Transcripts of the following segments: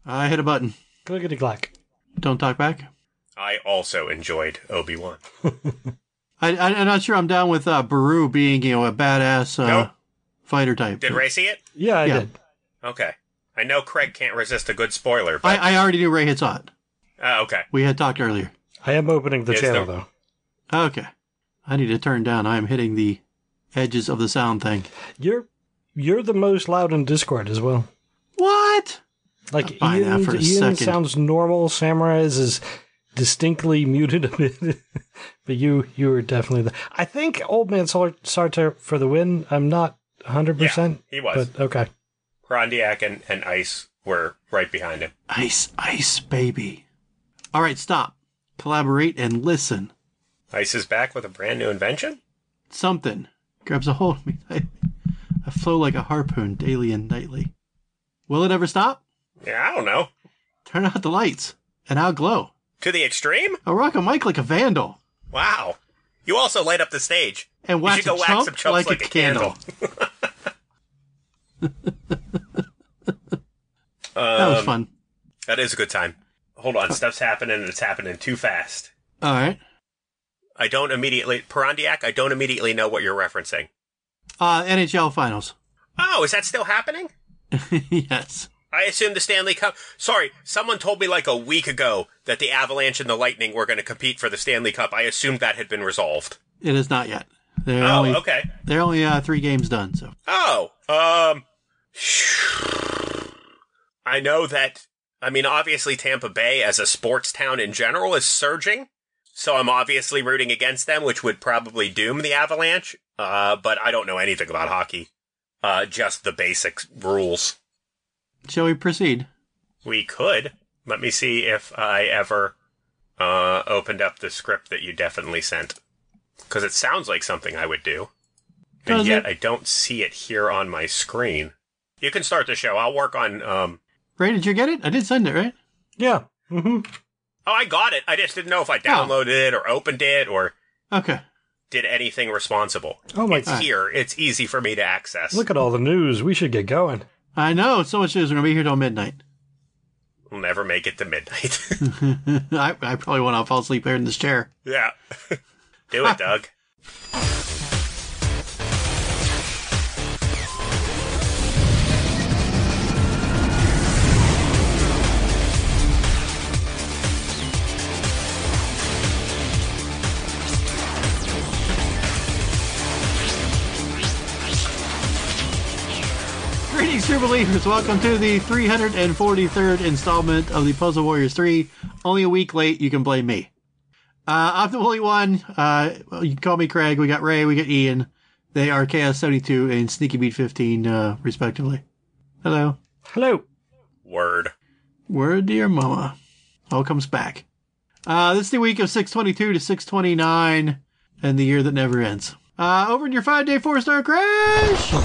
I hit a button. Clickety-clack. Don't talk back. I also enjoyed Obi-Wan. I'm not sure I'm down with Baru being, a badass Nope. fighter type. Did Ray see it? Yeah, I Yeah. did. Okay. I know Craig can't resist a good spoiler, but... I already knew Ray had saw it. Okay. We had talked earlier. I am opening the Is channel, there- though. Okay. I need to turn down. I am hitting the edges of the sound thing. You're the most loud in Discord as well. What? Like, I'll buy that for a Ian second. sounds normal. Samurai's is distinctly muted a bit. But you are definitely the... I think Old Man Sartre for the win. I'm not 100%. Yeah, he was. But, okay. Grandiak and Ice were right behind him. Ice, baby. All right, stop. Collaborate and listen. Ice is back with a brand new invention? Something grabs a hold of me. I flow like a harpoon daily and nightly. Will it ever stop? Yeah, I don't know. Turn out the lights, and I'll glow. To the extreme? I'll rock a mic like a vandal. Wow. You also light up the stage. And You wax should go a wax chump some chumps like a candle. That was fun. That is a good time. Hold on, stuff's happening and it's happening too fast. All right. Perandiak, I don't immediately know what you're referencing. NHL Finals. Oh, is that still happening? Yes. I assumed the Stanley Cup. Sorry, someone told me like a week ago that the Avalanche and the Lightning were going to compete for the Stanley Cup. I assumed that had been resolved. It is not yet. They're Okay. They're only 3 games done, so. I know that, obviously Tampa Bay as a sports town in general is surging, so I'm obviously rooting against them, which would probably doom the Avalanche, but I don't know anything about hockey. Just the basic rules. Shall we proceed? We could. Let me see if I ever opened up the script that you definitely sent. Because it sounds like something I would do. And Does yet it? I don't see it here on my screen. You can start the show. I'll work on... Ray, did you get it? I did send it, right? Yeah. Mm-hmm. Oh, I got it. I just didn't know if I downloaded it or opened it or Okay. did anything responsible. Oh, my It's God. here. It's easy for me to access. Look at all the news. We should get going. I know. So much news. We're going to be here till midnight. We'll never make it to midnight. I probably want to fall asleep here in this chair. Yeah. Do it, Doug. Greetings, true believers. Welcome to the 343rd installment of the Puzzle Warriors 3. Only a week late. You can blame me. I'm the Woolly One. You can call me Craig. We got Ray. We got Ian. They are Chaos 72 and Sneaky Beat 15, respectively. Hello. Hello. Word. Word to your mama. All comes back. This is the week of 622 to 629 and the year that never ends. Over in your 5-day 4-star crash.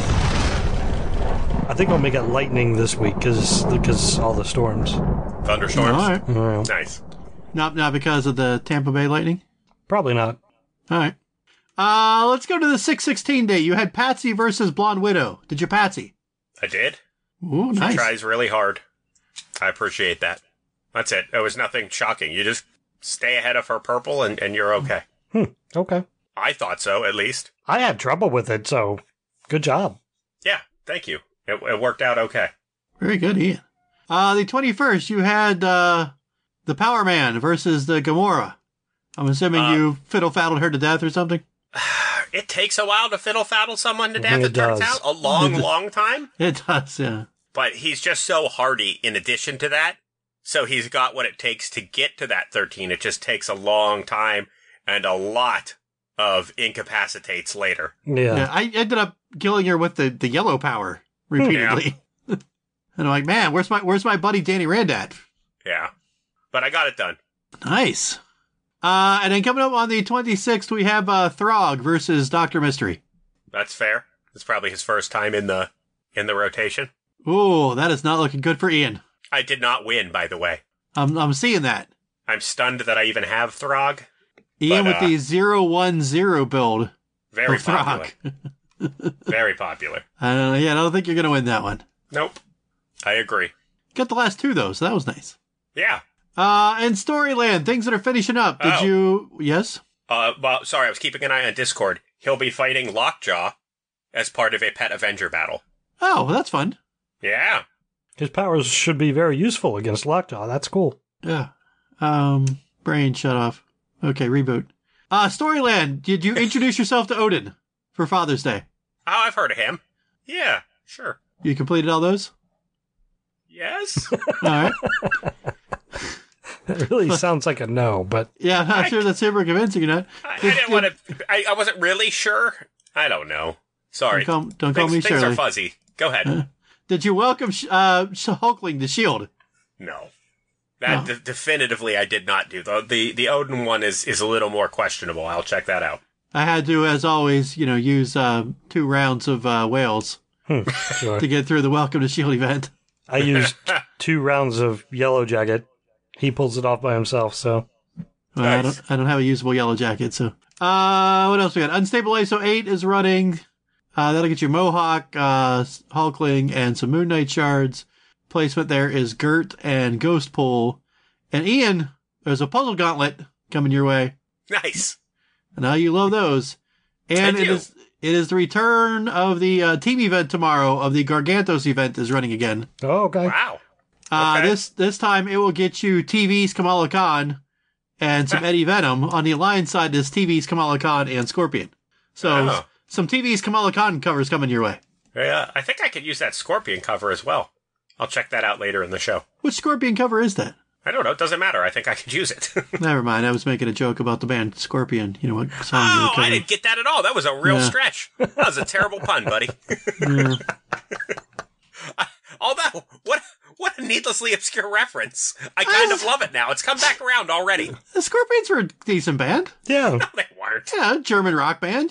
I think I'll make it lightning this week because all the storms. Thunderstorms. All right. Well, Nice. Not because of the Tampa Bay Lightning. probably not. All right. Let's go to the 616 day. You had Patsy versus Blonde Widow. Did you Patsy? I did. Ooh, She nice. tries really hard. I appreciate that. That's it. It was nothing shocking. You just stay ahead of her purple and you're okay. Okay. I thought so, at least. I had trouble with it, so good job. Yeah, thank you. It worked out okay. Very good, Ian. The 21st, you had the Power Man versus the Gamora. I'm assuming you fiddle-faddled her to death or something? It takes a while to fiddle-faddle someone to death, It it turns does. out. A long, long time. It does, yeah. But he's just so hardy in addition to that. So he's got what it takes to get to that 13. It just takes a long time and a lot of incapacitates later. Yeah, I ended up killing her with the yellow power repeatedly. And I'm like, man, where's my buddy Danny Rand at? Yeah. But I got it done. Nice. And then coming up on the 26th, we have Throg versus Dr. Mystery. That's fair. It's probably his first time in the rotation. Ooh, that is not looking good for Ian. I did not win, by the way. I'm seeing that. I'm stunned that I even have Throg. Ian But, with the 010 build Very of Throg. popular. Very popular. I don't think you're going to win that one. Nope. I agree. Got the last 2 though, so that was nice. Yeah. And Storyland, things that are finishing up. Did you? Yes. Well, sorry, I was keeping an eye on Discord. He'll be fighting Lockjaw as part of a Pet Avenger battle. Oh, well, that's fun. Yeah. His powers should be very useful against Lockjaw. That's cool. Yeah. Brain shut off. Okay, reboot. Storyland, did you introduce yourself to Odin for Father's Day? Oh, I've heard of him. Yeah, sure. You completed all those? Yes. All right. That really sounds like a no, but Yeah, I'm not sure that's super convincing or not. I didn't want to. I wasn't really sure. I don't know. Sorry. Don't call me Things Shirley. are fuzzy. Go ahead. Did you welcome Hulkling to S.H.I.E.L.D.? No. That definitively I did not do. The Odin one is a little more questionable. I'll check that out. I had to, as always, use 2 rounds of whales sure. to get through the Welcome to S.H.I.E.L.D. event. I used 2 rounds of Yellow Jacket. He pulls it off by himself, so. Well, Nice. I don't have a usable Yellow Jacket, so. What else we got? Unstable ISO 8 is running. That'll get you Mohawk, Hulkling, and some Moon Knight shards. Placement there is Gert and Ghost Pool. And Ian, there's a puzzle gauntlet coming your way. Nice. And now you love those. And I it do. is the return of the team event tomorrow of the Gargantos event is running again. Oh, okay. Wow. Okay. This time it will get you TV's Kamala Khan and some Eddie Venom. On the Alliance side, there's TV's Kamala Khan and Scorpion. So Oh. some TV's Kamala Khan covers coming your way. Yeah, I think I could use that Scorpion cover as well. I'll check that out later in the show. Which Scorpion cover is that? I don't know. It doesn't matter. I think I could use it. Never mind. I was making a joke about the band Scorpion. You know what song you were Oh, I covering. didn't get that at all. That was a real Yeah. stretch. That was a terrible pun, buddy. Yeah. Although, what a needlessly obscure reference. I kind of love it now. It's come back around already. The Scorpions were a decent band. Yeah, They weren't. Yeah, German rock band,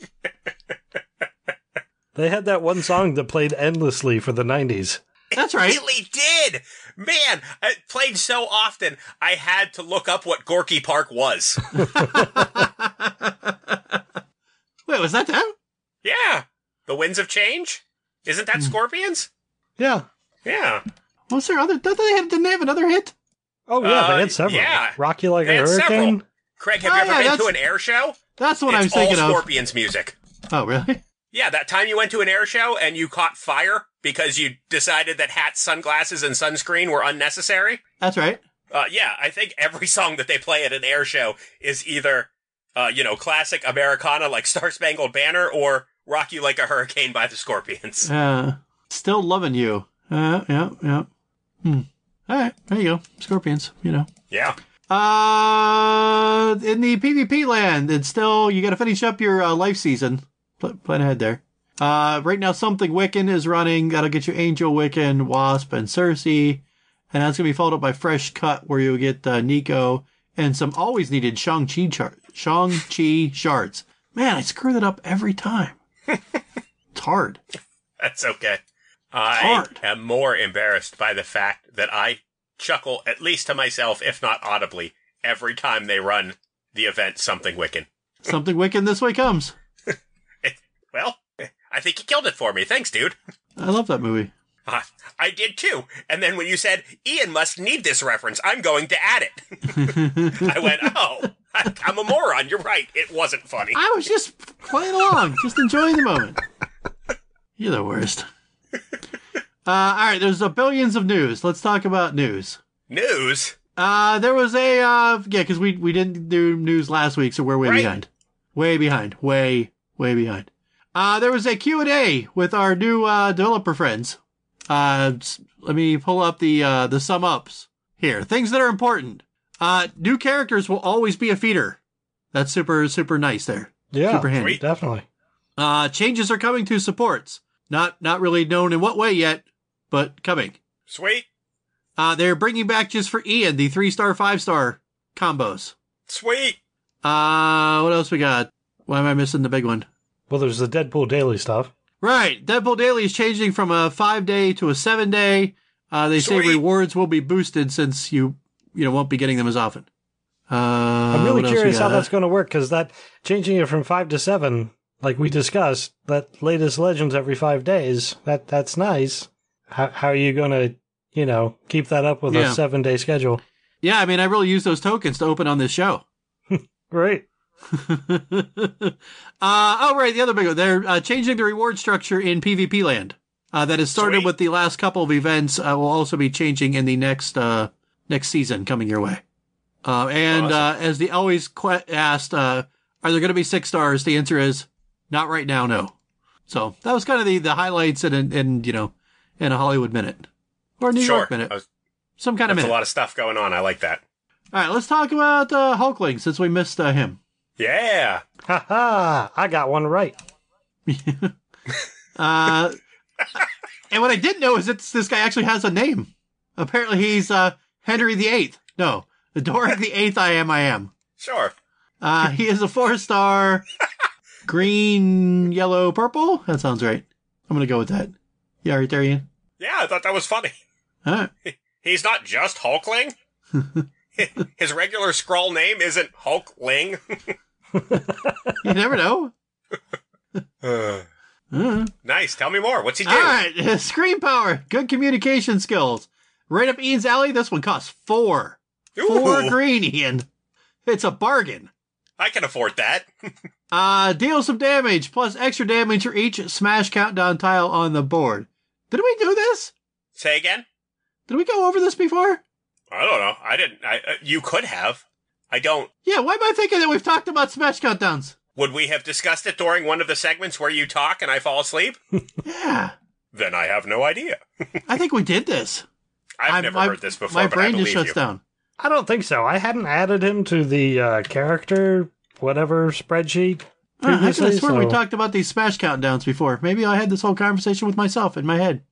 they had that one song that played endlessly for the 90s. That's right. It really did. Man, it played so often, I had to look up what Gorky Park was. Wait, was that them? Yeah. The Winds of Change? Isn't that Scorpions? Yeah. Yeah. Was there other? Didn't they have another hit? Oh, yeah, they had several. yeah. Rock You Like They a had Hurricane. several. Craig, have Oh, you ever yeah, been that's- to an air show? That's what I was It's all thinking of. Scorpions music. Oh, really? Yeah, that time you went to an air show and you caught fire because you decided that hats, sunglasses, and sunscreen were unnecessary. That's right. Yeah, I think every song that they play at an air show is either, classic Americana like Star Spangled Banner or Rock You Like a Hurricane by the Scorpions. Still loving you. Yeah. All right, there you go. Scorpions. Yeah. In the PvP land, it's still you got to finish up your life season. Plan ahead there. Right now, Something Wiccan is running. That'll get you Angel Wiccan, Wasp, and Cersei. And that's going to be followed up by Fresh Cut, where you'll get Nico and some always needed Shang-Chi shards. Man, I screw that up every time. It's hard. That's okay. hard. I am more embarrassed by the fact that I chuckle, at least to myself, if not audibly, every time they run the event Something Wiccan. Something Wiccan this way comes. Well, I think you killed it for me. Thanks, dude. I love that movie. I did too. And then when you said, Ian must need this reference, I'm going to add it. I went, oh, I'm a moron. You're right. It wasn't funny. I was just playing along, just enjoying the moment. You're the worst. All right, there's billions of news. Let's talk about news. News? There was because we didn't do news last week, so we're way Right. behind. Way behind. Way behind. There was a Q&A with our new developer friends. Let me pull up the sum ups here. Things that are important. New characters will always be a feeder. That's super, super nice there. Yeah, Super handy. Sweet. definitely. Changes are coming to supports. Not really known in what way yet, but coming. Sweet. They're bringing back just for Ian the 3-star, 5-star combos. Sweet. What else we got? Why am I missing the big one? Well, there's the Deadpool Daily stuff. Right, Deadpool Daily is changing from a 5-day to a 7-day. They say Sweet. rewards will be boosted since you won't be getting them as often. I'm really what else we curious how got? that's going to work, because that changing it from 5 to 7, like we discussed, that latest Legends every 5 days, that's nice. How are you going to keep that up with a 7-day schedule. Yeah, I mean, I really use those tokens to open on this show. Great. The other big one. They're changing the reward structure in PvP Land. That has started with the last couple of events. Will also be changing in the next season coming your way. Awesome. As the always asked, are there going to be 6 stars? The answer is not right now. No. So that was kind of the highlights in a Hollywood Minute or a New York Minute. Some kind of minute. That's a lot of stuff going on. I like that. All right, let's talk about Hulkling since we missed him. Yeah. Ha ha! I got one right. And what I didn't know is that this guy actually has a name. Apparently he's Henry VIII. No, the Doric the Eighth I am. Sure. He is a 4-star, green, yellow, purple. That sounds right. I'm going to go with that. Yeah, right there, Ian? Yeah, I thought that was funny. All right. He's not just Hulkling. His regular Skrull name isn't Hulkling. You never know. Nice. Tell me more. What's he do? All right. Screen power. Good communication skills. Right up Ian's alley. This one costs 4. Ooh. 4 green, Ian. It's a bargain. I can afford that. Deal some damage, plus extra damage for each smash countdown tile on the board. Did we do this? Say again? Did we go over this before? I don't know. I didn't. You could have. I don't. Yeah, why am I thinking that we've talked about smash countdowns? Would we have discussed it during one of the segments where you talk and I fall asleep? Yeah. Then I have no idea. I think we did this. I've never heard this before, my but brain I just believe shuts down. I don't think so. I hadn't added him to the character whatever spreadsheet I previously. could have sworn we talked about these smash countdowns before. Maybe I had this whole conversation with myself in my head.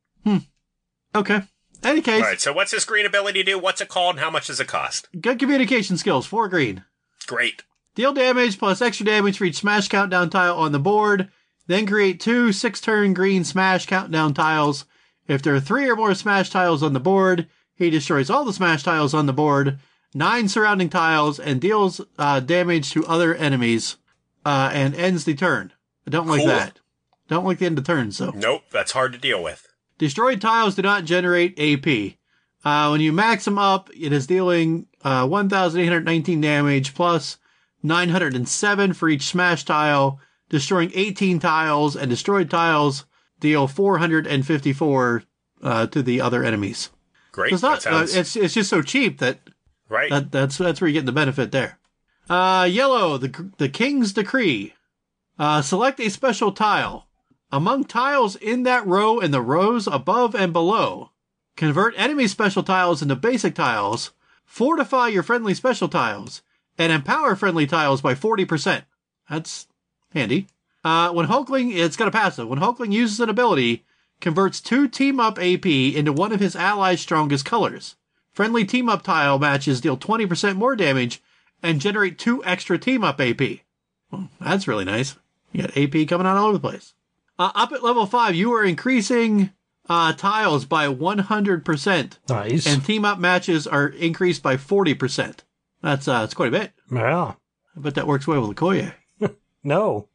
Okay. Any case. All right, so what's this green ability do? What's it called and how much does it cost? Good communication skills, 4 green. Great. Deal damage plus extra damage for each smash countdown tile on the board. Then create 2 6-turn green smash countdown tiles. If there are 3 or more smash tiles on the board, he destroys all the smash tiles on the board, 9 surrounding tiles, and deals damage to other enemies, and ends the turn. I don't like that. Don't like the end of turns, though. Nope, that's hard to deal with. Destroyed tiles do not generate AP. When you max them up, it is dealing 1,819 damage plus 907 for each smash tile, destroying 18 tiles, and destroyed tiles deal 454 to the other enemies. Great. So it's just so cheap that that's where you get the benefit there. Yellow, the King's Decree. Select a special tile. Among tiles in that row and the rows above and below, convert enemy special tiles into basic tiles, fortify your friendly special tiles, and empower friendly tiles by 40%. That's handy. When Hulkling, it's got a passive. When Hulkling uses an ability, converts 2 team-up AP into one of his allies' strongest colors. Friendly team-up tile matches deal 20% more damage and generate 2 extra team-up AP. Well, that's really nice. You got AP coming out all over the place. Up at level 5, you are increasing tiles by 100%. Nice. And team-up matches are increased by 40%. That's quite a bit. Yeah. I bet that works well with Okoye. No.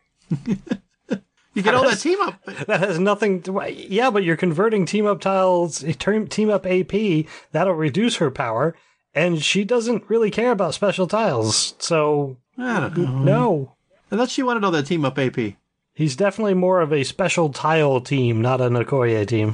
You get all that team up. That has nothing to... Yeah, but you're converting team-up tiles, team-up AP, that'll reduce her power, and she doesn't really care about special tiles, so... I don't know. No. I thought she wanted all that team-up AP. He's definitely more of a special tile team, not an Okoye team.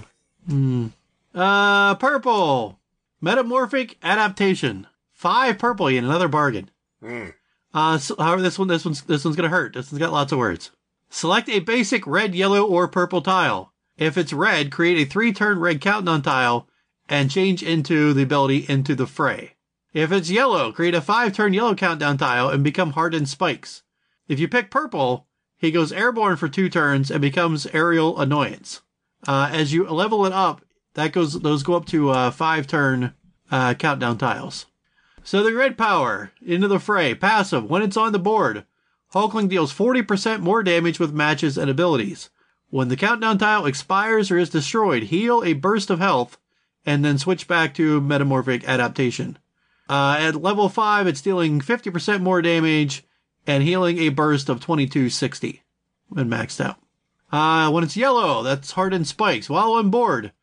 Purple. Metamorphic Adaptation. 5 purple in another bargain. However, this one's gonna hurt. This one's got lots of words. Select a basic red, yellow, or purple tile. If it's red, create a 3-turn red countdown tile and change into the ability Into the Fray. If it's yellow, create a 5-turn yellow countdown tile and become Hardened Spikes. If you pick purple, he goes airborne for 2 turns and becomes Aerial Annoyance. As you level it up, those go up to 5-turn countdown tiles. So the red power, Into the Fray, passive. When it's on the board, Hulkling deals 40% more damage with matches and abilities. When the countdown tile expires or is destroyed, heal a burst of health, and then switch back to Metamorphic Adaptation. At level 5, it's dealing 50% more damage and healing a burst of 2260 when maxed out. When it's yellow, that's Hardened Spikes. While on board,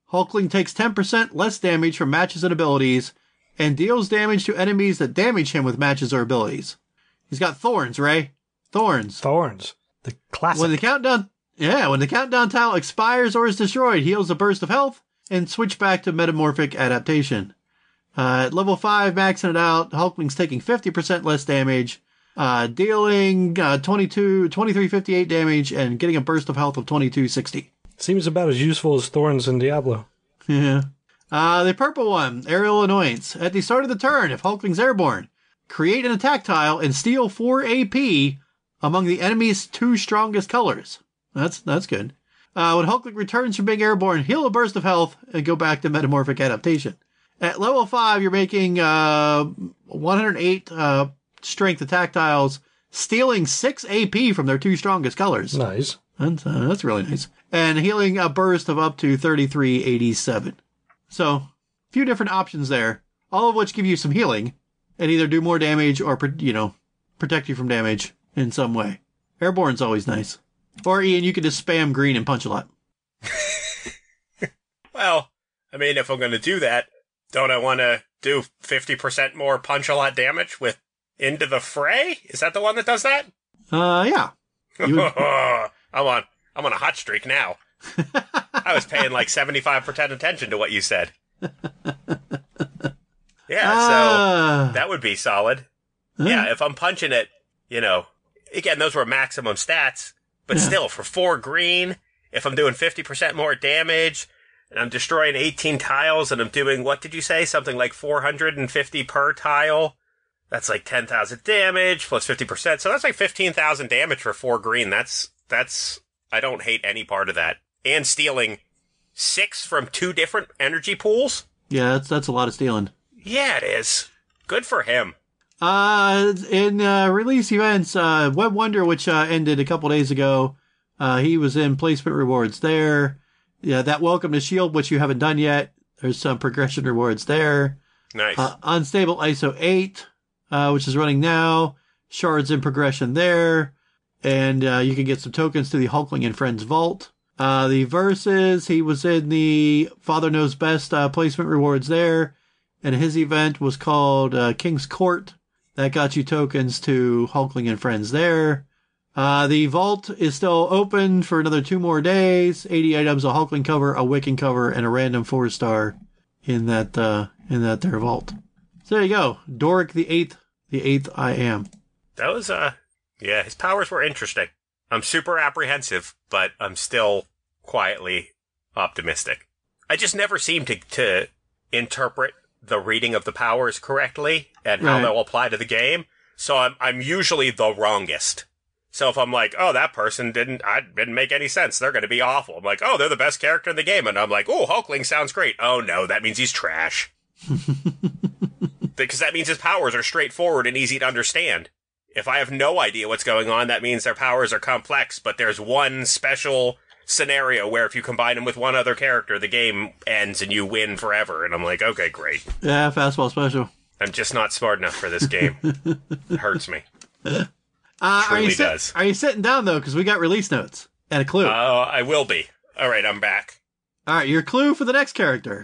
Hulkling takes 10% less damage from matches and abilities, and deals damage to enemies that damage him with matches or abilities. He's got thorns, Ray. Thorns. The classic. When the countdown tile expires or is destroyed, heals a burst of health and switch back to metamorphic adaptation. At level 5, maxing it out, Hulkling's taking 50% less damage, dealing 2358 damage and getting a burst of health of 2260. Seems about as useful as Thorns in Diablo. Yeah. The purple one, Aerial Annoyance. At the start of the turn, if Hulkling's airborne, create an attack tile and steal 4 AP among the enemy's 2 strongest colors. That's good. When Hulkling returns from being airborne, heal a burst of health and go back to metamorphic adaptation. At level 5, you're making 108 strength attack tiles, stealing 6 AP from their 2 strongest colors. Nice. That's really nice. And healing a burst of up to 3387. So, a few different options there, all of which give you some healing and either do more damage or, protect you from damage in some way. Airborne's always nice. Or, Ian, you could just spam green and punch a lot. Well, I mean, if I'm going to do that, don't I want to do 50% more punch a lot damage with Into the Fray? Is that the one that does that? Yeah. I'm on a hot streak now. I was paying like 75% attention to what you said. Yeah, so that would be solid. Yeah, if I'm punching it, again, those were maximum stats, but still, for 4 green, if I'm doing 50% more damage, and I'm destroying 18 tiles, and I'm doing, what did you say, something like 450 per tile, that's like 10,000 damage, plus 50%, so that's like 15,000 damage for 4 green. That's, I don't hate any part of that. And stealing 6 from 2 different energy pools? Yeah, that's a lot of stealing. Yeah, it is. Good for him. In release events, Web Wonder, which ended a couple days ago, he was in placement rewards there. Yeah, that Welcome to Shield, which you haven't done yet. There's some progression rewards there. Nice. Unstable ISO 8, which is running now. Shards in progression there. And you can get some tokens to the Hulkling and Friends Vault. The Versus, he was in the Father Knows Best placement rewards there. And his event was called King's Court. That got you tokens to Hulkling and Friends there. The Vault is still open for another 2 more days. 80 items, a Hulkling cover, a Wiccan cover, and a random 4-star in that there Vault. So there you go. Doric the 8th I am. That was, yeah, his powers were interesting. I'm super apprehensive, but I'm still quietly optimistic. I just never seem to interpret the reading of the powers correctly and how they'll apply to the game. So I'm usually the wrongest. So if I'm like, oh, that person didn't make any sense, they're going to be awful. I'm like, oh, they're the best character in the game. And I'm like, oh, Hulkling sounds great. Oh, no, that means he's trash. Because that means his powers are straightforward and easy to understand. If I have no idea what's going on, that means their powers are complex, but there's one special scenario where if you combine them with one other character, the game ends and you win forever. And I'm like, okay, great. Yeah, fastball special. I'm just not smart enough for this game. It hurts me. Truly does. Are you sitting down, though? Because we got release notes and a clue. Oh, I will be. All right, I'm back. All right, your clue for the next character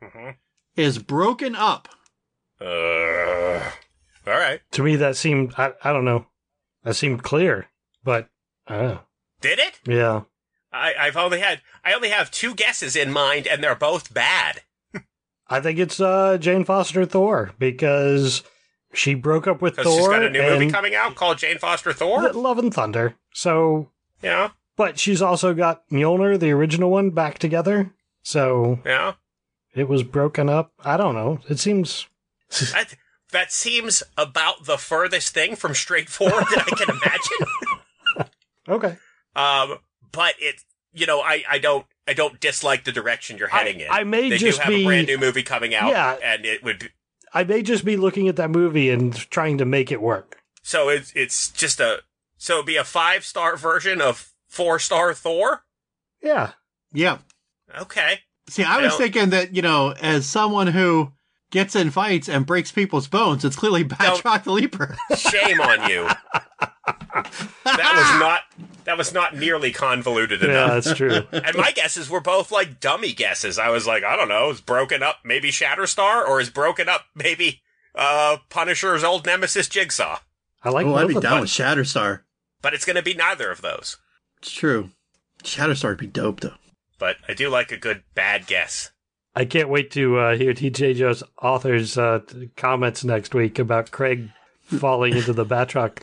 is Broken Up. All right. To me, that seemed, I don't know, that seemed clear, but Did it? Yeah. I only have 2 guesses in mind, and they're both bad. I think it's Jane Foster Thor, because she broke up with Thor. She's got a new movie coming out called Jane Foster Thor? Love and Thunder. So, yeah. But she's also got Mjolnir, the original one, back together. So, yeah. It was broken up. I don't know. It seems... That seems about the furthest thing from straightforward that I can imagine. Okay. But it, I don't dislike the direction you're heading in. I may they just do have a brand new movie coming out, and it would. I may just be looking at that movie and trying to make it work. So it's just it'd be a 5-star version of 4-star Thor. Yeah. Yeah. Okay. See, I was thinking that as someone who gets in fights and breaks people's bones, it's clearly Batroc the Leaper. Shame on you. That was not nearly convoluted Yeah, enough. that's true. And my guesses were both like dummy guesses. I was like, I don't know, is Broken Up maybe Shatterstar, or is Broken Up maybe Punisher's old nemesis Jigsaw? I like Oh, both I'd be of down them. with Shatterstar. But it's going to be neither of those. It's true. Shatterstar would be dope, though. But I do like a good bad guess. I can't wait to hear TJ Joe's author's comments next week about Craig falling into the Batroc.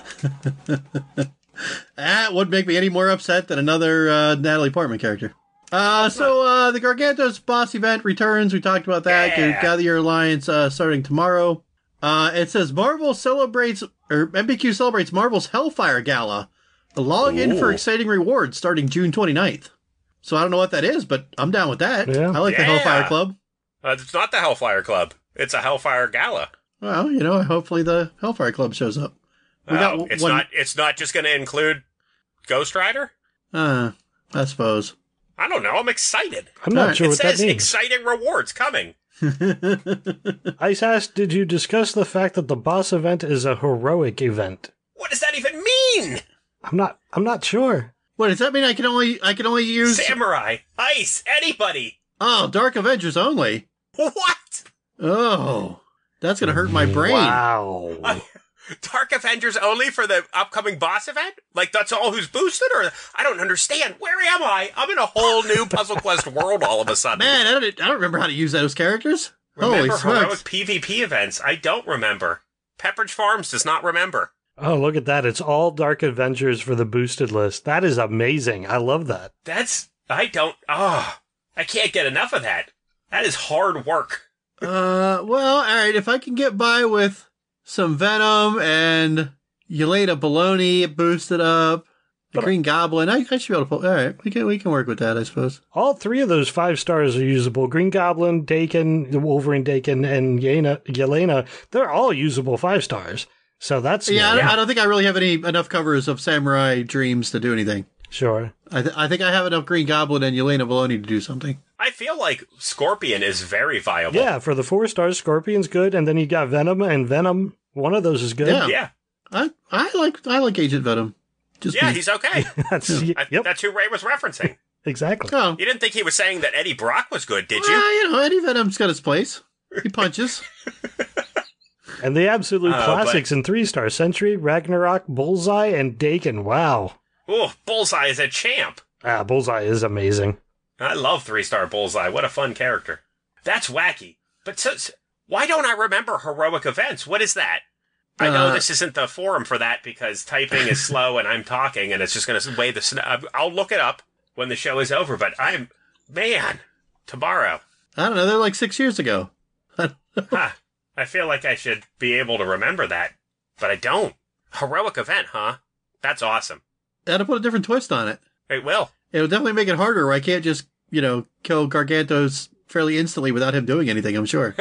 That wouldn't make me any more upset than another Natalie Portman character. So the Gargantos boss event returns. We talked about that. Yeah. Gather Your Alliance starting tomorrow. It says MBQ celebrates Marvel's Hellfire Gala. Log in for Ooh. exciting rewards starting June 29th. So I don't know what that is, but I'm down with that. Yeah. I like the Yeah. Hellfire Club. It's not the Hellfire Club. It's a Hellfire Gala. Well, hopefully the Hellfire Club shows up. We got It's one. not. It's not just going to include Ghost Rider. I suppose. I don't know. I'm excited. I'm not Alright. sure It what that says means. exciting rewards coming. Ice asked, did you discuss the fact that the boss event is a heroic event? What does that even mean? I'm not sure. What does that mean? I can only use Samurai, Ice, anybody. Dark Avengers only. What? Oh, that's gonna hurt my brain. Wow. Dark Avengers only for the upcoming boss event? Like that's all who's boosted? Or I don't understand. Where am I? I'm in a whole new Puzzle Quest world all of a sudden. Man, I don't remember how to use those characters. Remember Holy heroic smokes! PvP events? I don't remember. Pepperidge Farms does not remember. Oh, look at that. It's all Dark Adventures for the boosted list. That is amazing. I love that. I can't get enough of that. That is hard work. Well, all right. If I can get by with some Venom and Yelena Baloney boosted up, the Green Goblin, I should be able to pull. All right, we can work with that, I suppose. All three of those 5 stars are usable. Green Goblin, Dakin, the Wolverine Dakin, and Yelena, they're all usable 5 stars. So that's Yeah, good. I don't think I really have enough covers of Samurai Dreams to do anything. Sure. I think I have enough Green Goblin and Yelena Baloney to do something. I feel like Scorpion is very viable. Yeah, for the 4 stars, Scorpion's good, and then you got Venom, and Venom, one of those is good. Yeah. Yeah. I like Agent Venom. Just Yeah, me. he's okay. That's, yep, That's who Ray was referencing. exactly. Oh, You didn't think he was saying that Eddie Brock was good, did you? well, Eddie Venom's got his place. He punches. And the absolute Oh, classics in 3 stars, Sentry, Ragnarok, Bullseye, and Dakin. Wow. Oh, Bullseye is a champ. Bullseye is amazing. I love 3-star Bullseye. What a fun character. That's wacky. But why don't I remember heroic events? What is that? I know this isn't the forum for that because typing is slow and I'm talking and it's just going to weigh the... I'll look it up when the show is over, but tomorrow. I don't know. They're like 6 years ago. I feel like I should be able to remember that, but I don't. Heroic event, huh? That's awesome. Had to put a different twist on it. It will. It'll definitely make it harder where I can't just, kill Gargantos fairly instantly without him doing anything, I'm sure.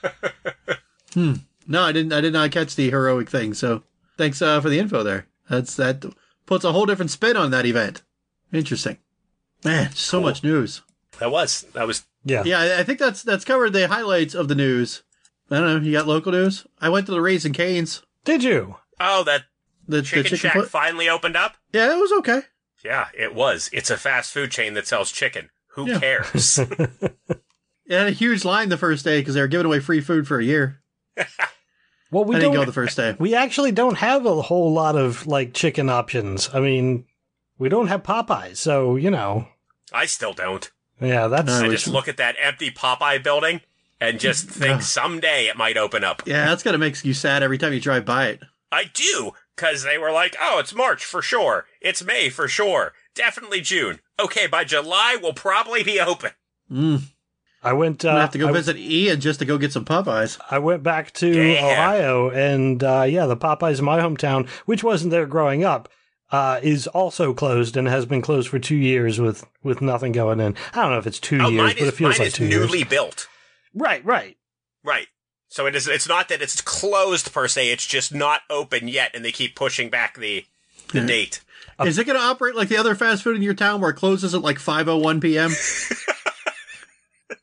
No, I did not catch the heroic thing, so thanks for the info there. That puts a whole different spin on that event. Interesting. Man, so Cool. much news. That was. Yeah. Yeah, I think that's covered the highlights of the news. I don't know, you got local news? I went to the Raising Cane's. Did you? Oh, that The Chicken Shack foot. finally opened up? Yeah, it was okay. Yeah, it was. It's a fast food chain that sells chicken. Who Yeah. cares? It had a huge line the first day because they were giving away free food for a year. Well, we I didn't don't. go the first day. We actually don't have a whole lot of chicken options. I mean, we don't have Popeyes, so I still don't. Yeah, that's. No. I we just should- look at that empty Popeye building and just think someday it might open up. Yeah, that's gotta make you sad every time you drive by it. I do, because they were like, oh, it's March for sure. It's May for sure. Definitely June. Okay, by July, we'll probably be open. I went. I'm gonna have to go I, visit Ian just to go get some Popeyes. I went back to Yeah. Ohio, and the Popeyes in my hometown, which wasn't there growing up, is also closed and has been closed for 2 years with nothing going in. I don't know if it's 2 Oh, years, mine but it feels is like 2 years. newly built. Right. Right. So it's not that it's closed per se, it's just not open yet, and they keep pushing back the date. Is it going to operate like the other fast food in your town where it closes at like 5:01 p.m.?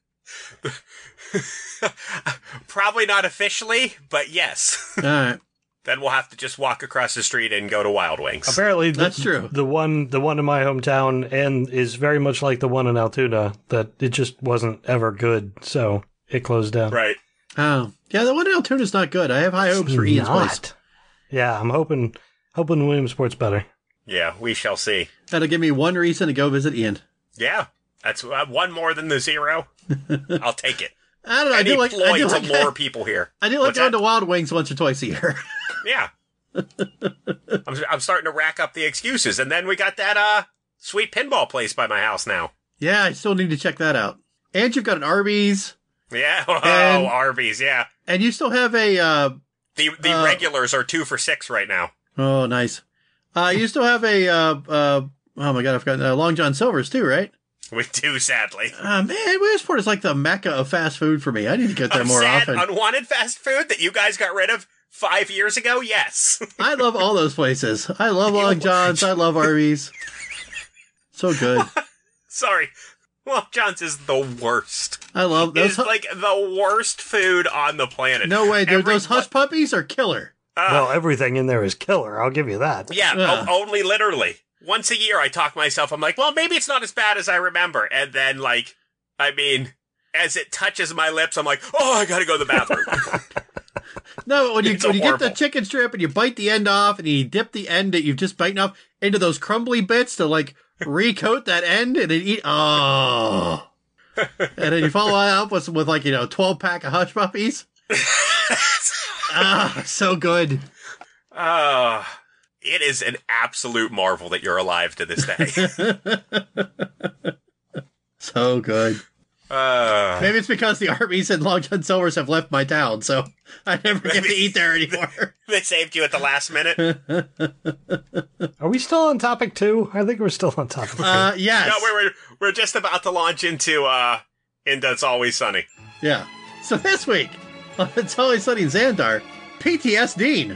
Probably not officially, but yes. All right. then we'll have to just walk across the street and go to Wild Wings. Apparently, That's true. The one in my hometown and is very much like the one in Altoona, that it just wasn't ever good, so it closed down. Right. Oh, yeah, the one in Altoona's not good. I have high hopes for Ian's place. Yeah, I'm hoping Williamsport's better. Yeah, we shall see. That'll give me one reason to go visit Ian. Yeah, that's one more than the 0. I'll take it. I don't know. Any ploy to lure people here. I do like going to Wild Wings once or twice a year. Yeah. I'm starting to rack up the excuses. And then we got that sweet pinball place by my house now. Yeah, I still need to check that out. And you've got an Arby's. Yeah. And- Arby's, yeah. And you still have a... The regulars are 2 for $6 right now. Oh, nice. You still have a... oh my god, I forgot. Long John Silver's too, right? We do, sadly. Man, Williamsport is like the mecca of fast food for me. I need to get there more often. Unwanted fast food that you guys got rid of 5 years ago? Yes. I love all those places. I love Long John's. I love Arby's. So good. Sorry. Long John's is the worst. I love those. It's like the worst food on the planet. No way, dude. Those hush puppies are killer. Well, everything in there is killer. I'll give you that. Yeah, only literally. Once a year, I talk myself. I'm like, well, maybe it's not as bad as I remember. And then, as it touches my lips, I'm like, oh, I gotta go to the bathroom. No, when you get the chicken strip and you bite the end off and you dip the end that you've just bitten off into those crumbly bits to recoat that end and then eat. Oh, and then you follow it up with 12-pack of hush puppies. So good. It is an absolute marvel that you're alive to this day. So good. Maybe it's because the Arby's and Long John Silver's have left my town, so I never get to eat there anymore. They saved you at the last minute. Are we still on topic 2? I think we're still on topic 2. Yes. No, we're just about to launch into It's Always Sunny. Yeah. So this week, on It's Always Sunny in Xandar, PTS Dean.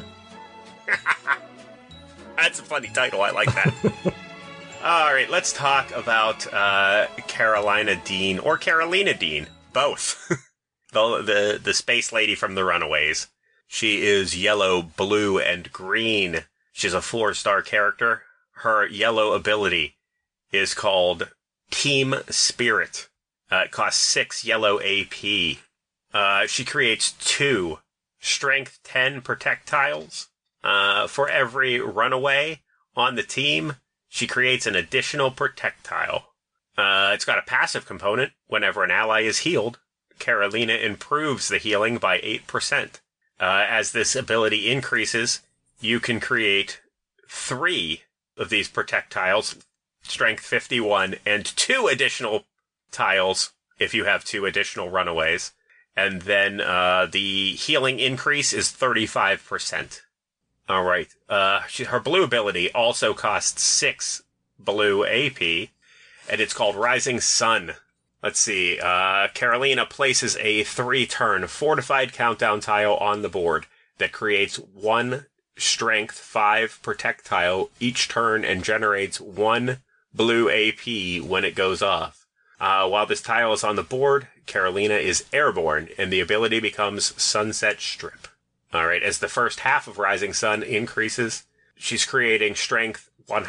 That's a funny title. I like that. All right, let's talk about Carolina Dean, or Carolina Dean, both. the space lady from the Runaways. She is yellow, blue, and green. She's a 4-star character. Her yellow ability is called Team Spirit. It costs 6 yellow AP. She creates 2 Strength 10 projectiles. For every runaway on the team, she creates an additional projectile. It's got a passive component. Whenever an ally is healed, Carolina improves the healing by 8%. As this ability increases, you can create 3 of these projectiles, strength 51, and 2 additional tiles if you have 2 additional runaways. And then the healing increase is 35%. All right. Her blue ability also costs 6 blue AP, and it's called Rising Sun. Let's see. Carolina places a 3-turn fortified countdown tile on the board that creates 1 strength 5 projectile each turn and generates 1 blue AP when it goes off. While this tile is on the board, Carolina is airborne, and the ability becomes Sunset Strip. All right, as the first half of Rising Sun increases, she's creating strength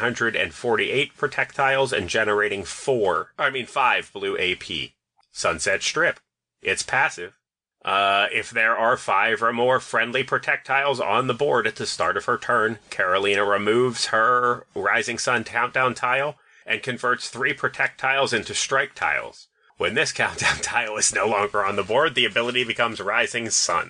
148 projectiles and generating 5 blue AP. Sunset Strip. It's passive. If there are 5 or more friendly projectiles on the board at the start of her turn, Carolina removes her Rising Sun countdown tile and converts 3 projectiles into strike tiles. When this countdown tile is no longer on the board, the ability becomes Rising Sun.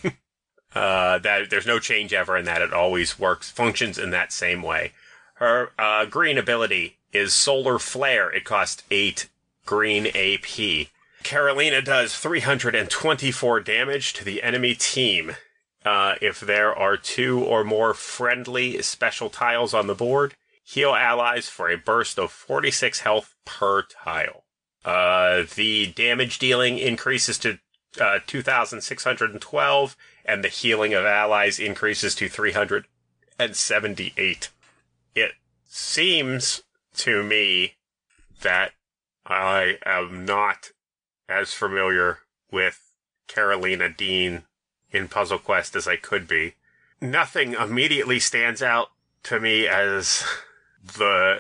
There's no change ever in that. It always functions in that same way. Her green ability is Solar Flare. It costs 8 green AP. Carolina does 324 damage to the enemy team. If there are 2 or more friendly special tiles on the board, heal allies for a burst of 46 health per tile. The damage dealing increases to 2,612, and the healing of allies increases to 378. It seems to me that I am not as familiar with Carolina Dean in Puzzle Quest as I could be. nothing immediately stands out to me as the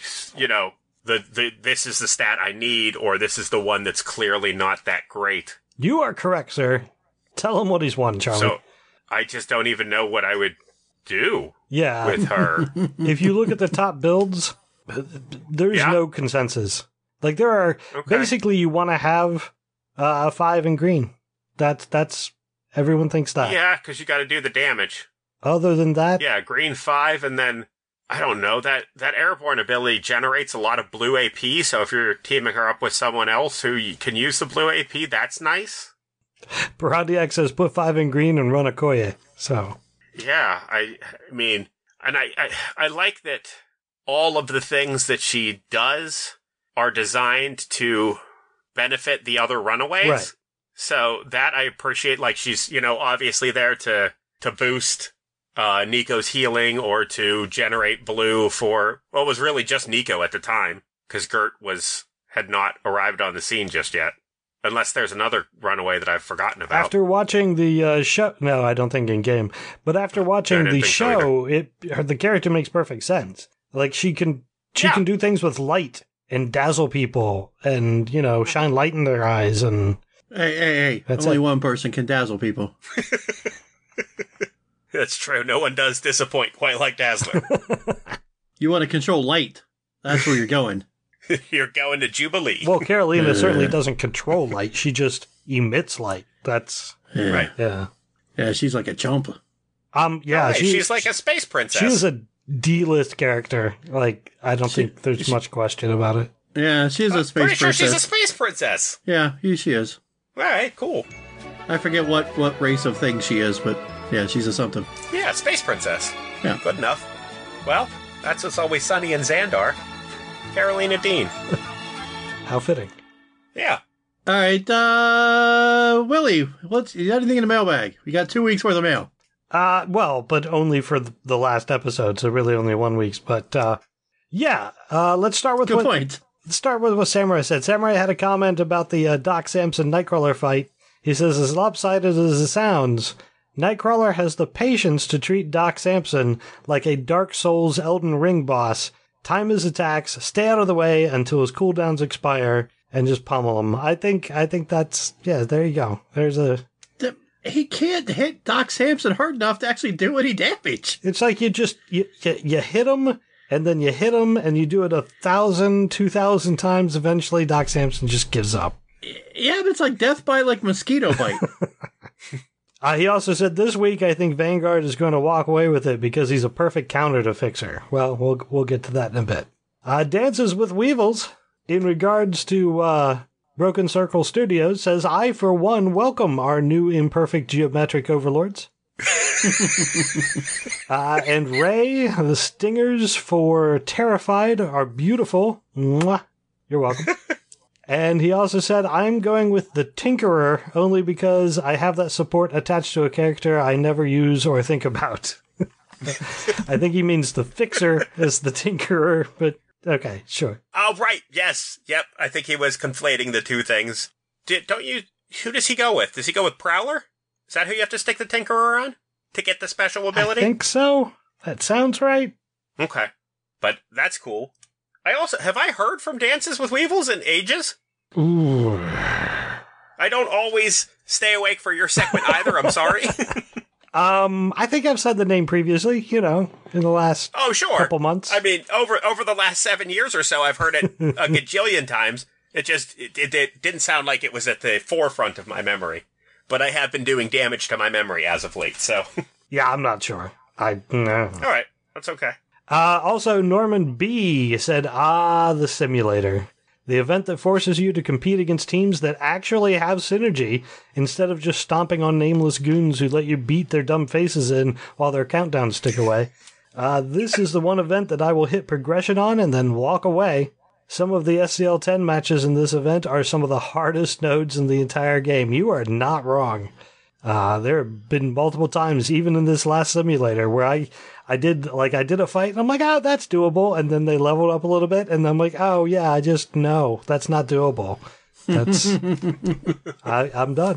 this is the stat I need, or this is the one that's clearly not that great. You are correct, sir. Tell him what he's won, Charlie. So I just don't even know what I would do Yeah. with her. If you look at the top builds, there's Yeah. no consensus. Like, there are, Okay. basically, you want to have a 5 in green. That's, everyone thinks that. Yeah, because you got to do the damage. Other than that, Yeah, green 5, and then, I don't know, that airborne ability generates a lot of blue AP, so if you're teaming her up with someone else who can use the blue AP, that's nice. Baradiak says put 5 in green and run Okoye. So, Yeah, I mean, and I like that all of the things that she does are designed to benefit the other runaways. Right. So that I appreciate. Like, she's, obviously there to boost Nico's healing or to generate blue for what was really just Nico at the time, because Gert had not arrived on the scene just yet. Unless there's another runaway that I've forgotten about. after watching the show, no, I don't think in game, but after watching the show, the character makes perfect sense. Like, she can do things with light and dazzle people and, shine light in their eyes and... Hey. That's Only it. one person can dazzle people. That's true. No one does disappoint quite like Dazzler. You want to control light. That's where you're going. You're going to Jubilee. Well, Carolina certainly doesn't control light. She just emits light. That's... Yeah. Right. Yeah. Yeah, she's like a chump. Yeah, Right, she's like a space princess. She was a D-list character. Like, I don't think there's much question about it. Yeah, she's a space Pretty sure princess. she's a space princess. Yeah, she is. All right, cool. I forget what race of thing she is, but yeah, she's a something. Yeah, space princess. Yeah. Good enough. Well, that's what's always sunny in Xandar. Carolina Dean. How fitting. Yeah. All right, Willie, you got anything in the mailbag? We got 2 weeks worth of mail. Well, but only for the last episode, so really only 1 week. But, let's start with Good point. Let's start with what Samurai said. Samurai had a comment about the Doc Samson Nightcrawler fight. He says, as lopsided as it sounds, Nightcrawler has the patience to treat Doc Samson like a Dark Souls Elden Ring boss, time his attacks, stay out of the way until his cooldowns expire, and just pummel him. I think that's, there you go. There's a... He can't hit Doc Samson hard enough to actually do any damage. It's like you hit him, and then you hit him, and you do it 1,000, 2,000 times. Eventually, Doc Samson just gives up. Yeah, but it's like death by like mosquito bite. He also said this week, I think Vanguard is going to walk away with it because he's a perfect counter to Fixer. Well, we'll get to that in a bit. Dances with Weevils, in regards to Broken Circle Studios, says, I, for one, welcome our new imperfect geometric overlords. And Ray, the stingers for Terrified are beautiful. Mwah. You're welcome. And he also said, I'm going with the Tinkerer only because I have that support attached to a character I never use or think about. I think he means the Fixer as the Tinkerer, but okay, sure. Oh, right. Yes. Yep. I think he was conflating the two things. Who does he go with? Does he go with Prowler? Is that who you have to stick the Tinkerer on to get the special ability? I think so. That sounds right. Okay. But that's cool. Have I heard from Dances with Weevils in ages? Ooh. I don't always stay awake for your segment either, I'm sorry. I think I've said the name previously, in the last Oh, sure. couple months. I mean, over the last 7 years or so, I've heard it a gajillion times. It didn't sound like it was at the forefront of my memory. But I have been doing damage to my memory as of late, so. Yeah, I'm not sure. No. All right. That's okay. Also, Norman B. said, the simulator. The event that forces you to compete against teams that actually have synergy instead of just stomping on nameless goons who let you beat their dumb faces in while their countdowns tick away. This is the one event that I will hit progression on and then walk away. Some of the SCL 10 matches in this event are some of the hardest nodes in the entire game. You are not wrong. There have been multiple times, even in this last simulator, where I did a fight, and I'm like, oh, that's doable, and then they leveled up a little bit, and I'm like, oh, yeah, no, that's not doable. That's... I'm done.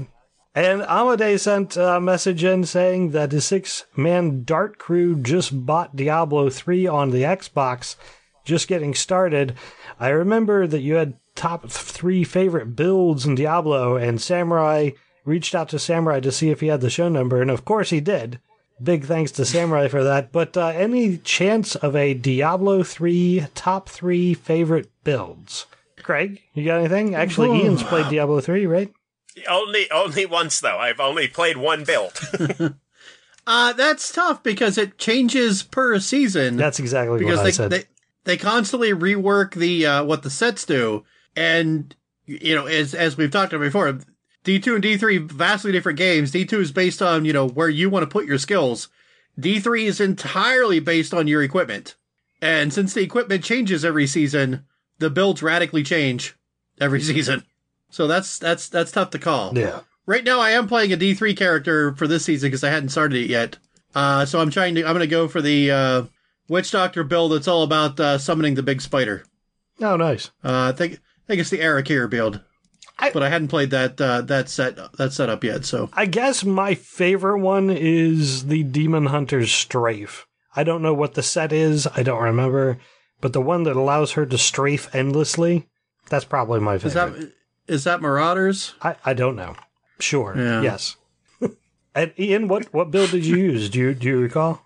And Amade sent a message in saying that his 6-man Dart crew just bought Diablo 3 on the Xbox, just getting started. I remember that you had top 3 favorite builds in Diablo, and Samurai reached out to Samurai to see if he had the show number, and of course he did. Big thanks to Samurai for that. But any chance of a Diablo 3 top 3 favorite builds? Craig, you got anything? Actually, Ian's played Diablo 3, right? Only once, though. I've only played one build. That's tough because it changes per season. That's exactly what I said. They constantly rework the what the sets do, and as we've talked about before, D2 and D3 vastly different games. D2 is based on where you want to put your skills. D3 is entirely based on your equipment, and since the equipment changes every season, the builds radically change every season. So that's tough to call. Yeah. Right now, I am playing a D3 character for this season because I hadn't started it yet. So I'm going to go for the Witch Doctor build. That's all about summoning the big spider. Oh, nice. I think it's the Arakir build, but I hadn't played that setup yet. So I guess my favorite one is the Demon Hunter's Strafe. I don't know what the set is. I don't remember, but the one that allows her to strafe endlessly. That's probably my favorite. Is that Marauders? I don't know. Sure. Yeah. Yes. And Ian, what build did you use? Do you recall?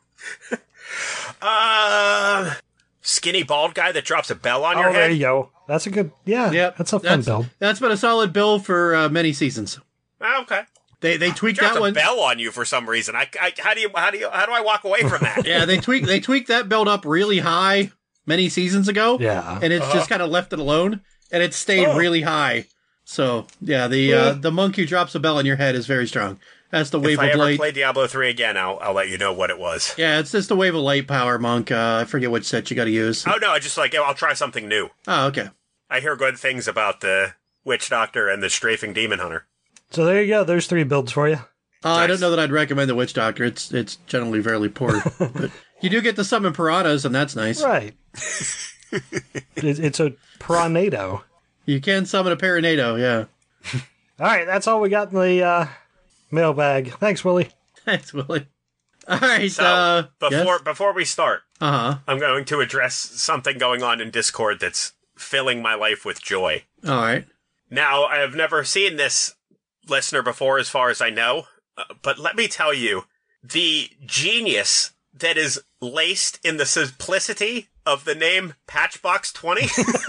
Skinny bald guy that drops a bell on your head. Oh, there you go. That's a good. Yeah. Yep. That's a fun build. That's been a solid build for many seasons. Oh, okay. They tweaked Drops that one. A bell on you for some reason. How do I walk away from that? Yeah, they tweaked that build up really high many seasons ago. Yeah. And it's just kind of left it alone, and it stayed really high. So yeah, the monk who drops a bell on your head is very strong. That's the wave of light. If I ever play Diablo 3 again, I'll let you know what it was. Yeah, it's just the wave of light power monk. I forget which set you got to use. Oh no, I just I'll try something new. Oh, okay. I hear good things about the Witch Doctor and the Strafing Demon Hunter. So there you go. There's 3 builds for you. Nice. I don't know that I'd recommend the Witch Doctor. It's generally fairly poor. But you do get to summon piranhas, and that's nice. Right. It's a piranado. You can summon a Paranado, yeah. All right, that's all we got in the mailbag. Thanks, Willie. Thanks, Willie. All right. So before we start, I'm going to address something going on in Discord that's filling my life with joy. All right. Now, I have never seen this listener before, as far as I know, but let me tell you, the genius that is laced in the simplicity of the name Patchbox 20.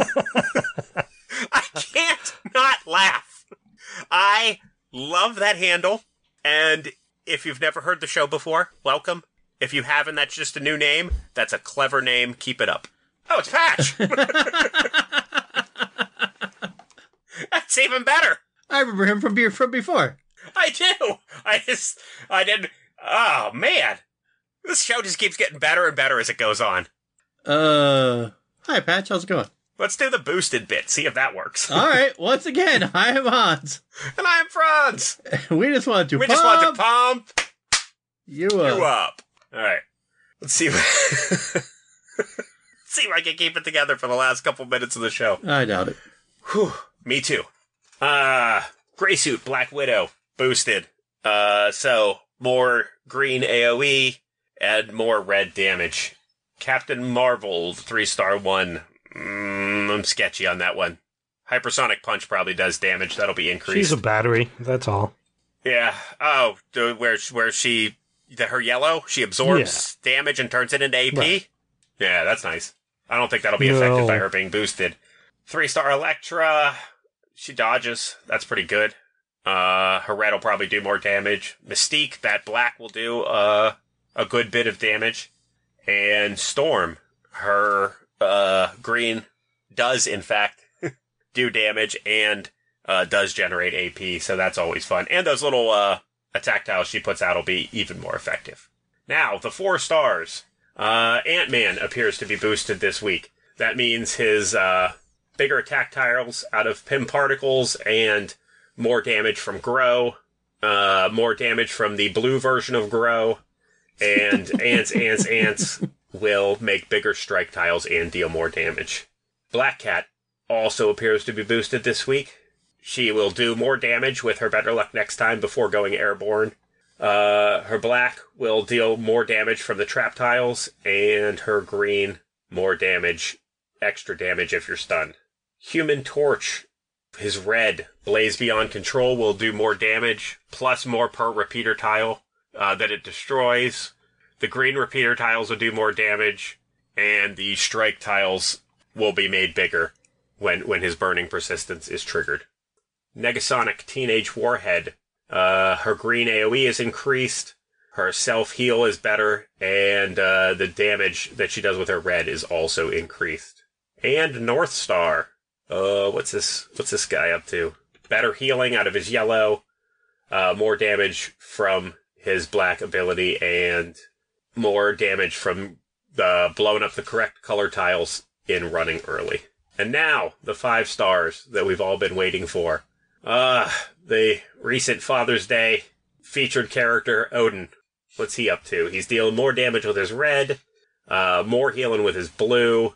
I can't not laugh. I love that handle, and if you've never heard the show before, welcome. If you haven't, that's just a new name. That's a clever name. Keep it up. Oh, it's Patch! That's even better. I remember him from before. I do. I didn't. Oh, man. This show just keeps getting better and better as it goes on. Hi, Patch. How's it going? Let's do the boosted bit, see if that works. All right. Once again, I am Hans. And I am Franz. We just want to pump you up. All right. Let's see. See if I can keep it together for the last couple minutes of the show. I doubt it. Whew. Me too. Gray Suit, Black Widow, boosted. So more green AoE and more red damage. Captain Marvel, 3-star 1. I'm sketchy on that one. Hypersonic Punch probably does damage. That'll be increased. She's a battery. That's all. Yeah. Oh, where she, her yellow, she absorbs damage and turns it into AP. Right. Yeah, that's nice. I don't think that'll be affected by her being boosted. 3-star Electra, she dodges. That's pretty good. Her red will probably do more damage. Mystique, that black will do a good bit of damage. And Storm, her green does, in fact, do damage and does generate AP, so that's always fun. And those little attack tiles she puts out will be even more effective. Now, the 4 stars. Ant-Man appears to be boosted this week. That means his bigger attack tiles out of Pym Particles and more damage from Grow, more damage from the blue version of Grow, and ants will make bigger strike tiles and deal more damage. Black Cat also appears to be boosted this week. She will do more damage with her Better Luck Next Time before going airborne. Her black will deal more damage from the trap tiles, and her green, more damage, extra damage if you're stunned. Human Torch, his red, Blaze Beyond Control, will do more damage, plus more per repeater tile that it destroys. The green repeater tiles will do more damage, and the strike tiles will be made bigger when his burning persistence is triggered. Negasonic Teenage Warhead. Her green AoE is increased, her self-heal is better, and the damage that she does with her red is also increased. And North Star. What's this guy up to? Better healing out of his yellow, more damage from his black ability, and more damage from blowing up the correct color tiles in running early. And now, the 5 stars that we've all been waiting for. The recent Father's Day featured character, Odin. What's he up to? He's dealing more damage with his red, more healing with his blue,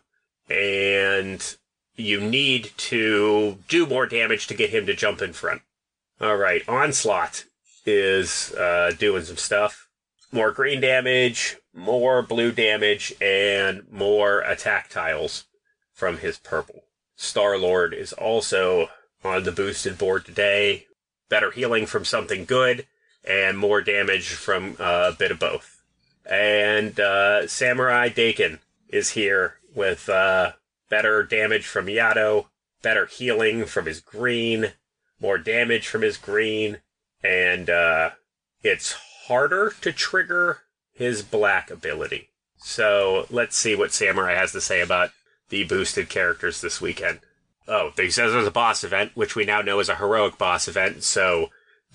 and you need to do more damage to get him to jump in front. Alright, Onslaught is doing some stuff. More green damage, more blue damage, and more attack tiles from his purple. Star-Lord is also on the boosted board today. Better healing from something good, and more damage from a bit of both. And Samurai Dakin is here with better damage from Yato, better healing from his green, more damage from his green, and it's harder to trigger his black ability. So let's see what Samurai has to say about the boosted characters this weekend. Oh, he says there's a boss event, which we now know is a heroic boss event, so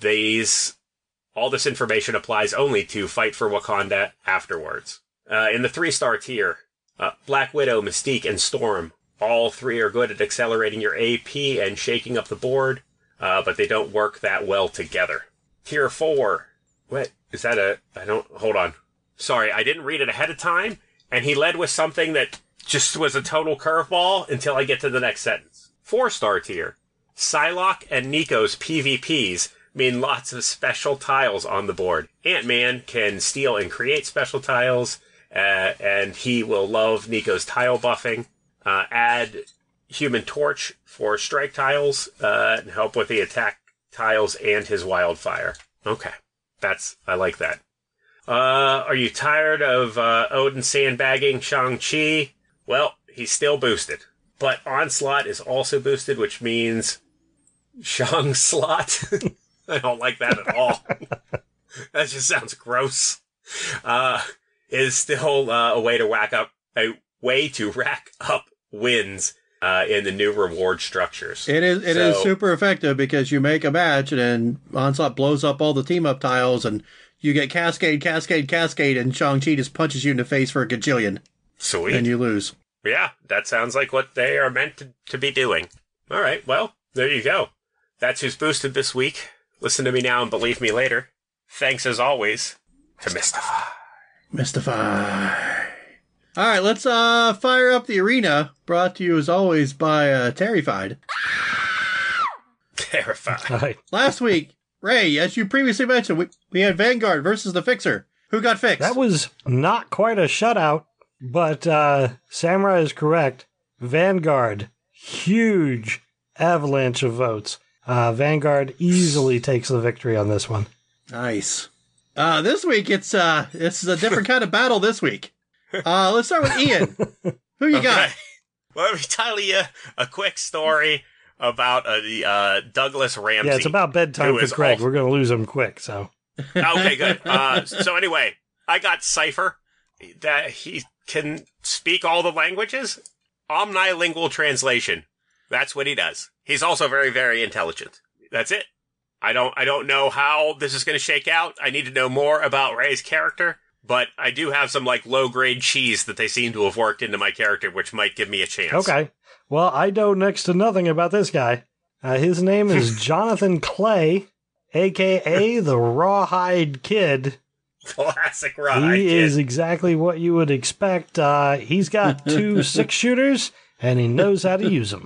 all this information applies only to Fight for Wakanda afterwards. In the 3-star tier, Black Widow, Mystique, and Storm, all 3 are good at accelerating your AP and shaking up the board, but they don't work that well together. Tier 4, what? Is that hold on. Sorry, I didn't read it ahead of time, and he led with something that just was a total curveball until I get to the next sentence. 4-star tier. Psylocke and Nico's PvPs mean lots of special tiles on the board. Ant-Man can steal and create special tiles, and he will love Nico's tile buffing. Add Human Torch for strike tiles, and help with the attack tiles and his wildfire. Okay. I like that. Are you tired of Odin sandbagging Shang-Chi? Well, he's still boosted. But Onslaught is also boosted, which means Shang-Slot. I don't like that at all. That just sounds gross. Is still a way to rack up wins in the new reward structures. It is super effective because you make a match and then Onslaught blows up all the team up tiles and you get cascade, and Shang-Chi just punches you in the face for a gajillion. Sweet. And you lose. Yeah, that sounds like what they are meant to be doing. All right, well, there you go. That's who's boosted this week. Listen to me now and believe me later. Thanks as always to Mystify. All right, let's fire up the arena. Brought to you as always by Terrified. Terrified. Last week, Ray, as you previously mentioned, we had Vanguard versus the Fixer. Who got fixed? That was not quite a shutout, but Samurai is correct. Vanguard, huge avalanche of votes. Vanguard easily takes the victory on this one. Nice. This week, it's a different kind of battle this week. Let's start with Ian. Who you got? Well, let me tell you a quick story about Douglas Ramsey. Yeah, it's about bedtime for Craig. We're going to lose him quick, so. Okay, good. So anyway, I got Cypher. That he can speak all the languages. Omnilingual translation. That's what he does. He's also very, very intelligent. That's it. I don't know how this is going to shake out. I need to know more about Ray's character, but I do have some low-grade cheese that they seem to have worked into my character, which might give me a chance. Okay. Well, I know next to nothing about this guy. His name is Jonathan Clay, a.k.a. the Rawhide Kid. Classic Rawhide Kid. He is exactly what you would expect. He's got 2 6-shooters, and he knows how to use them.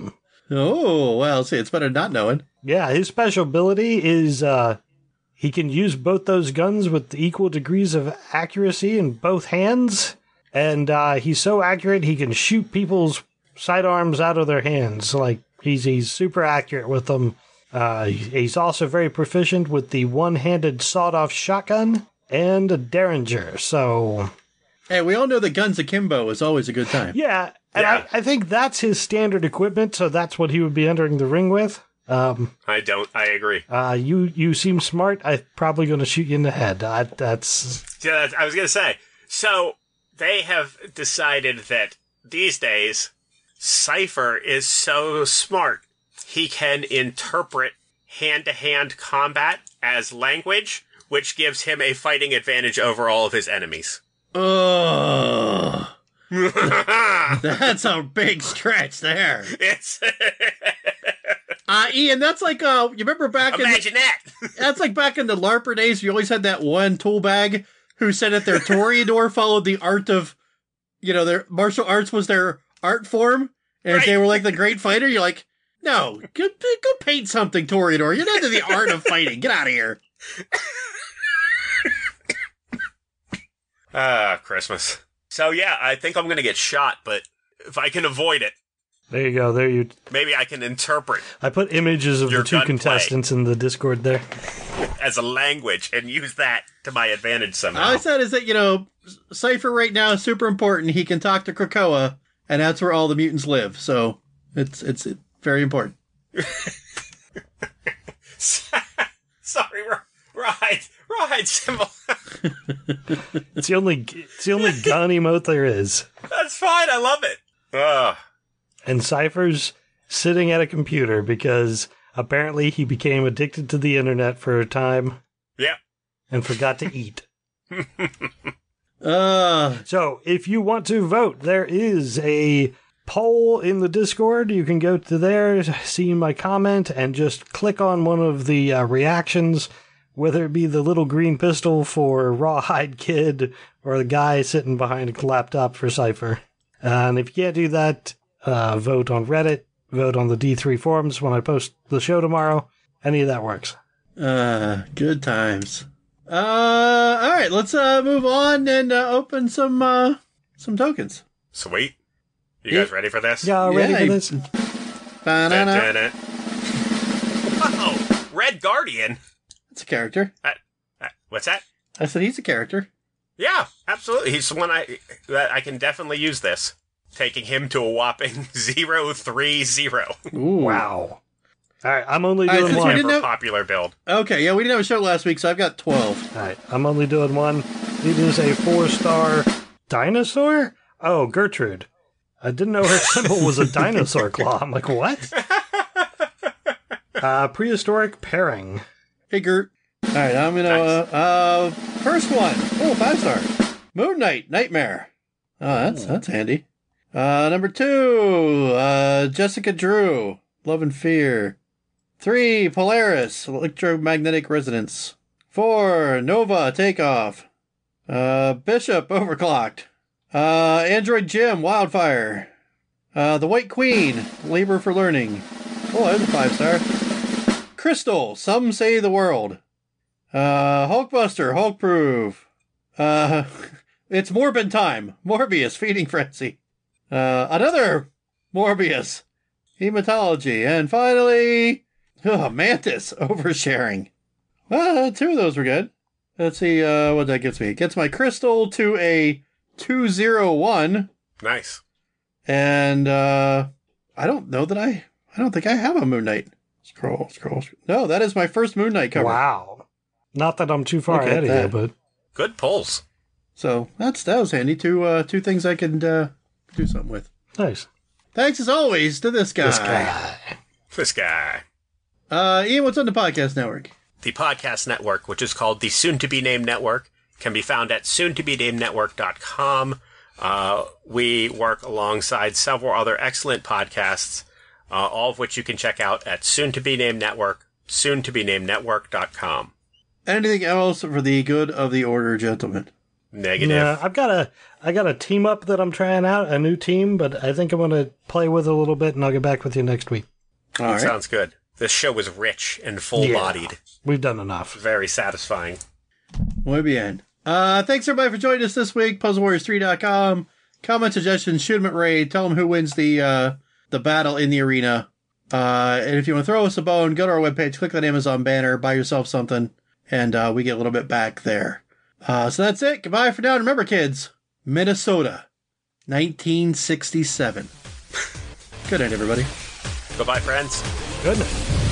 Oh, well, see, it's better not knowing. Yeah, his special ability is he can use both those guns with equal degrees of accuracy in both hands. And he's so accurate, he can shoot people's sidearms out of their hands. Like, he's super accurate with them. He's also very proficient with the one-handed sawed-off shotgun and a Derringer. So, Hey, we all know that guns akimbo is always a good time. yeah, and Yeah. I think that's his standard equipment, so that's what he would be entering the ring with. I agree. You seem smart. I'm probably going to shoot you in the head. That's... Yeah, I was going to say. So, they have decided that these days, Cypher is so smart, he can interpret hand-to-hand combat as language, which gives him a fighting advantage over all of his enemies. Oh, that's a big stretch there. It's Ian, that's like, you remember back imagine that. that's like back in the LARPer days, you always had that one tool bag who said that their Toreador followed the art of, their martial arts was their art form, and if they were like the great fighter, you're like, no, go paint something, Toreador. You're not into the art of fighting. Get out of here. Christmas. So yeah, I think I'm gonna get shot, but if I can avoid it, There you go. maybe I can interpret I put images of Your the two gunplay. contestants in the Discord there. as a language and use that to my advantage somehow. All I said is that, Cypher right now is super important. He can talk to Krakoa, and that's where all the mutants live. So it's very important. Sorry, right, symbol. It's the only gun emote there is. That's fine. I love it. Ugh. And Cypher's sitting at a computer because apparently he became addicted to the internet for a time Yeah. and forgot to eat. Uh, So if you want to vote, there is a poll in the Discord. You can go to there, see my comment, and just click on one of the reactions, whether it be the little green pistol for Rawhide Kid or the guy sitting behind a laptop for Cypher. And if you can't do that, vote on Reddit, vote on the D3 forums when I post the show tomorrow. Any of that works. good times. All right, let's move on and open some tokens. Sweet. You guys ready for this? Y'all ready Yeah, for this? Ba-na-na. Dun-dun-dun. Whoa! Red Guardian. It's a character. What's that? I said he's a character. Yeah, absolutely. He's the one I can definitely use this. Taking him to a whopping 030. Ooh. Wow. All right, I'm only All right, doing since we one. didn't Ever know- popular build. Okay, yeah, we didn't have a show last week, so I've got 12. All right, I'm only doing one. It is a 4-star dinosaur? Oh, Gertrude. I didn't know her symbol was a dinosaur claw. I'm like, what? Prehistoric pairing. Hey, Gert. All right, I'm gonna first one. Oh, 5-star. Moon Knight Nightmare. Oh, that's handy. Number 2, Jessica Drew, Love and Fear. 3, Polaris, Electromagnetic Resonance. 4, Nova, Takeoff. Bishop, Overclocked. Android Jim, Wildfire. The White Queen, Labor for Learning. Oh, there's a 5-star. Crystal, Some Say the World. Hulkbuster, Hulkproof. It's Morbid Time, Morbius, Feeding Frenzy. Another Morbius, Hematology. And finally, Mantis, Oversharing. Well, 2 of those were good. Let's see what that gets me. It gets my Crystal to a 201. Nice. And I don't know that I don't think I have a Moon Knight. Scroll. No, that is my first Moon Knight cover. Wow. Not that I'm too far Look at ahead of you, that. but Good pulls. So that was handy. Two things I could do something with. nice. Thanks as always to this guy. This guy. Ian, what's on the podcast network? The podcast network, which is called the soon-to-be-named network, can be found at soon-to-be-named-network.com. We work alongside several other excellent podcasts, all of which you can check out at soon-to-be-named-network, soon-to-be-named-network.com. Anything else for the good of the order, gentlemen? Negative. Yeah, I got a team up that I'm trying out, a new team, but I think I'm going to play with it a little bit, and I'll get back with you next week. All right. Sounds good. This show was rich and full-bodied. Yeah, we've done enough. Very satisfying. Muy bien. Thanks everybody for joining us this week. PuzzleWarriors3.com. Comment, suggestions, shoot them at Ray. Tell them who wins the battle in the arena. And if you want to throw us a bone, go to our webpage, click that Amazon banner, buy yourself something, and we get a little bit back there. So that's it. Goodbye for now. And remember, kids, Minnesota, 1967. Good night, everybody. Goodbye, friends. Good night.